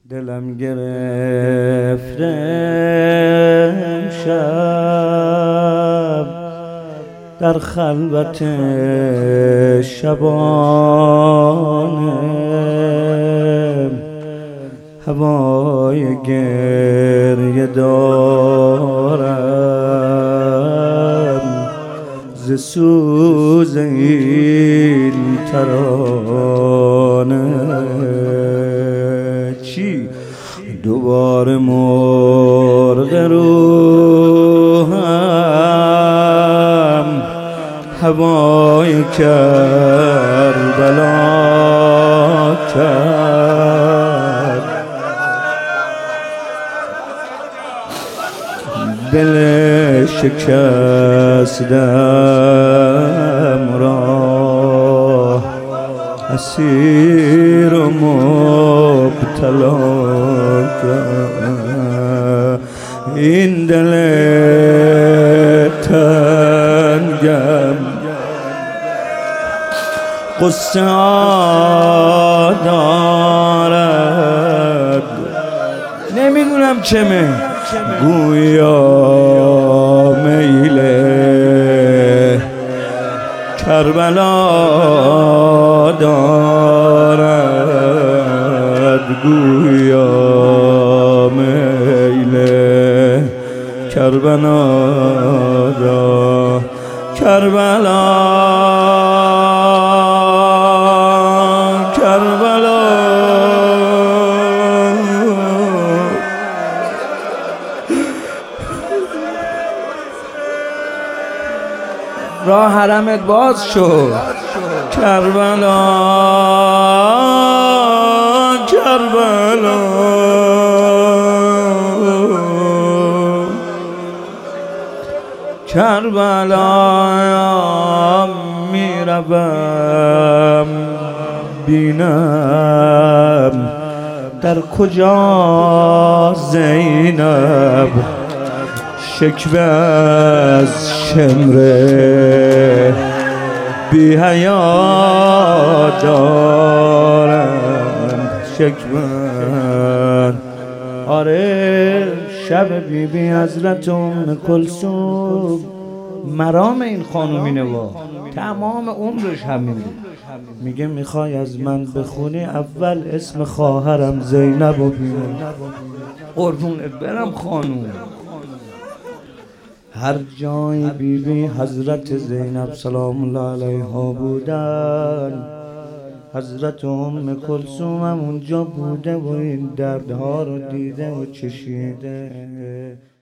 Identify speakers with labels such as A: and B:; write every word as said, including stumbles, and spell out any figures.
A: دلم گرفته امشب در خلوت شبانه، هوای گریه دارم ز سوز این ترانه. چی دوباره مرغ روحم هوای کربلا کرد، دل شکستم را اسیر و مبتلا کرد. این دل تنگم قصه دارد، نمیدونم چه می گویا میل کربلا دارد، گویا میل کربلا دارد. کربلا کربلا راه حرمت باز شد. کربلا کربلا کربلا میروم بینم در کجا زینب شکوه از شمر بی حیا دارم. شکوه آره شب بی بی حضرت ام کلثوم مرام این خانومینه وا تمام عمرش همین بود. میگه میخوای از من بخونی اول اسم خواهرم زینب و بینه. قربونت برم خانوم. هر جای بی بی حضرت زینب سلام الله علیها بودن حضرت ام کلثوم هم اونجا بوده و این دردها رو دیده و چشیده.